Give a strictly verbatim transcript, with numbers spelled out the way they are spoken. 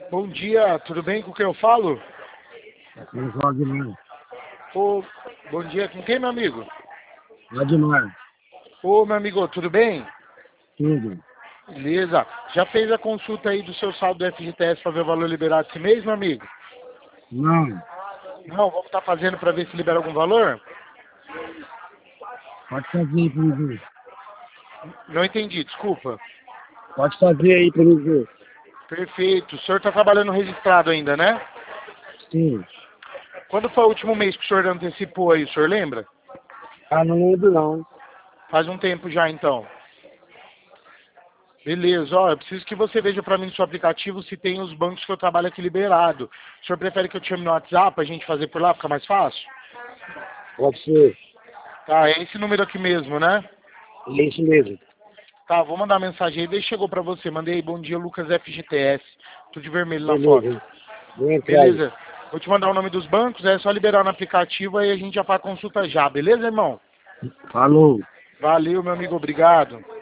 Bom dia, tudo bem? Com quem eu falo? Eu sou Aguilar. Ô, bom dia, com quem, meu amigo? Aguilar. Ô, meu amigo, tudo bem? Tudo. Beleza. Já fez a consulta aí do seu saldo do F G T S para ver o valor liberado esse mês, meu amigo? Não. Não, vamos estar fazendo para ver se libera algum valor? Pode fazer aí pra mim ver. Não entendi, desculpa. Pode fazer aí pra mim ver. Perfeito. O senhor está trabalhando registrado ainda, né? Sim. Quando foi o último mês que o senhor antecipou aí, o senhor lembra? Ah, não lembro não. Faz um tempo já, então. Beleza, ó, eu preciso que você veja para mim no seu aplicativo se tem os bancos que eu trabalho aqui liberado. O senhor prefere que eu te chame no WhatsApp pra gente fazer por lá, fica mais fácil? Pode ser. Tá, é esse número aqui mesmo, né? É isso mesmo. Tá, vou mandar mensagem aí, daí chegou pra você. Mandei aí, bom dia, Lucas F G T S. Tudo de vermelho na foto. Beleza. Vem entrar aí. Beleza. Vou te mandar o nome dos bancos, é só liberar no aplicativo aí a gente já faz a consulta já, beleza, irmão? Falou. Valeu, meu amigo, obrigado.